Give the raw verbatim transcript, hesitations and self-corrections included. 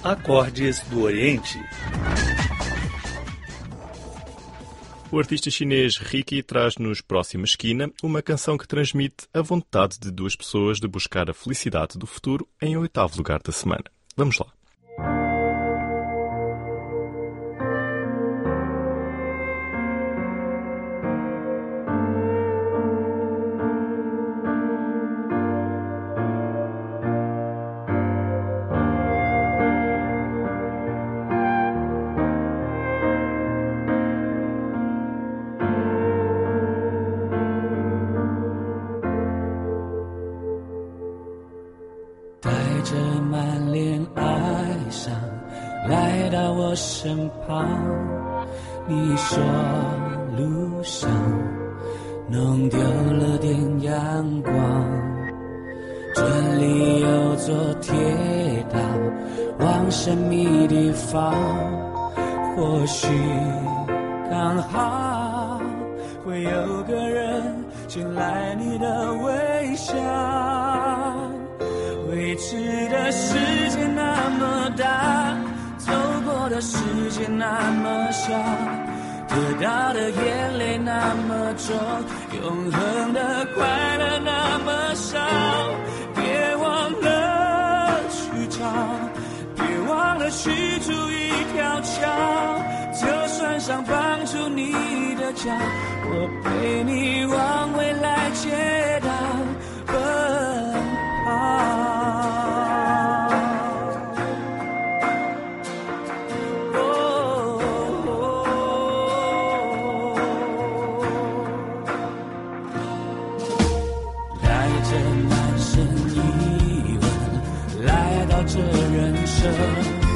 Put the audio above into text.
Acordes do Oriente. O artista chinês Ricky traz-nos Próxima Esquina uma canção que transmite a vontade de duas pessoas de buscar a felicidade do futuro em oitavo lugar da semana. Vamos lá. 带着满脸哀伤来到我身旁，你说路上弄丢了点阳光，这里有座铁道往神秘地方，或许刚好会有个人衔来你的微笑，未知的世界那么大，走过的时间那么小，得到的眼泪那么重，永恒的快乐那么少，别忘了去找，别忘了去筑一条桥，就算想绑住你的脚，我陪你往未来街道奔跑。这人生